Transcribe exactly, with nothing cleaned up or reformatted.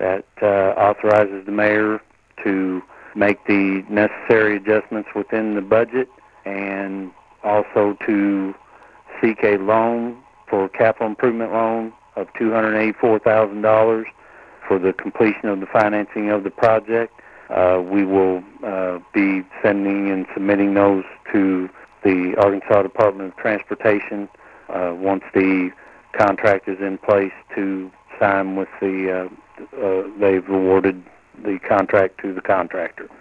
that uh, authorizes the mayor to make the necessary adjustments within the budget and also to seek a loan for capital improvement loan of two hundred eighty-four thousand dollars for the completion of the financing of the project. Uh, we will uh, be sending and submitting those to the Arkansas Department of Transportation uh, once the contract is in place to sign with the, uh, uh, they've awarded the contract to the contractor.